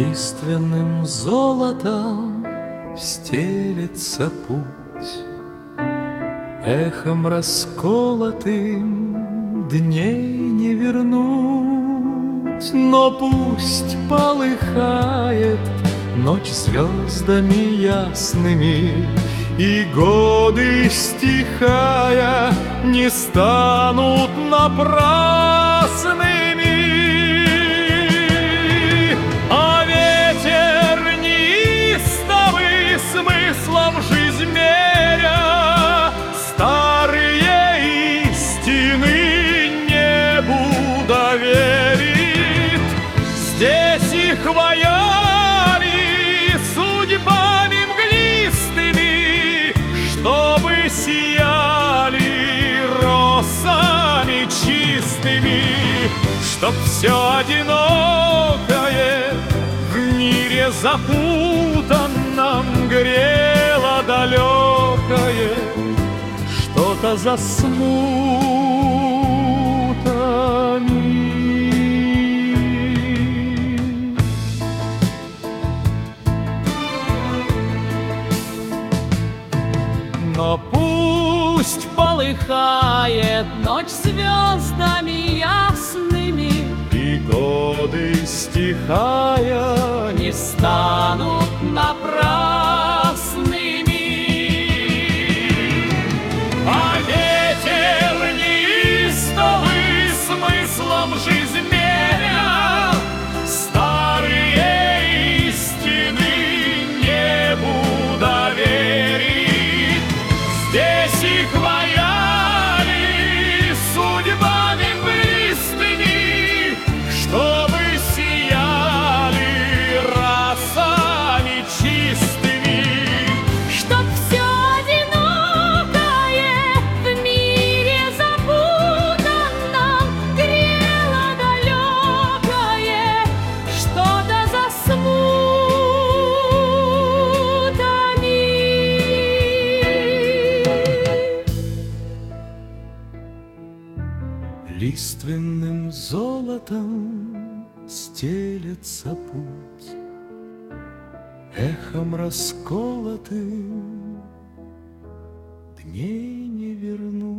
Лиственным золотом стелется путь, эхом расколотым дней не вернуть. Но пусть полыхает ночь звездами ясными, и годы, стихая, не станут напрасными. А ветер неистовый, смыслом жизнь меря, старые истины небу доверит. Здесь их ваяли судьбами мглистыми, чтобы сияли росами чистыми, чтоб все одинокое в мире запутанном грело далекое что-то за смутами. Но пусть полыхает ночь звездами ясными, и годы, стихая, не станут напрасными. А ветер неистовый, смыслом жизнь меря, старые истины небу доверит. Здесь их ваяли судьбами мглистыми, чтобы сияли расами чистыми, чтоб все одинокое в мире запутанном грело далекое что-то за смутами. Лиственным золотом стелется путь, эхом расколотым дней не вернуть.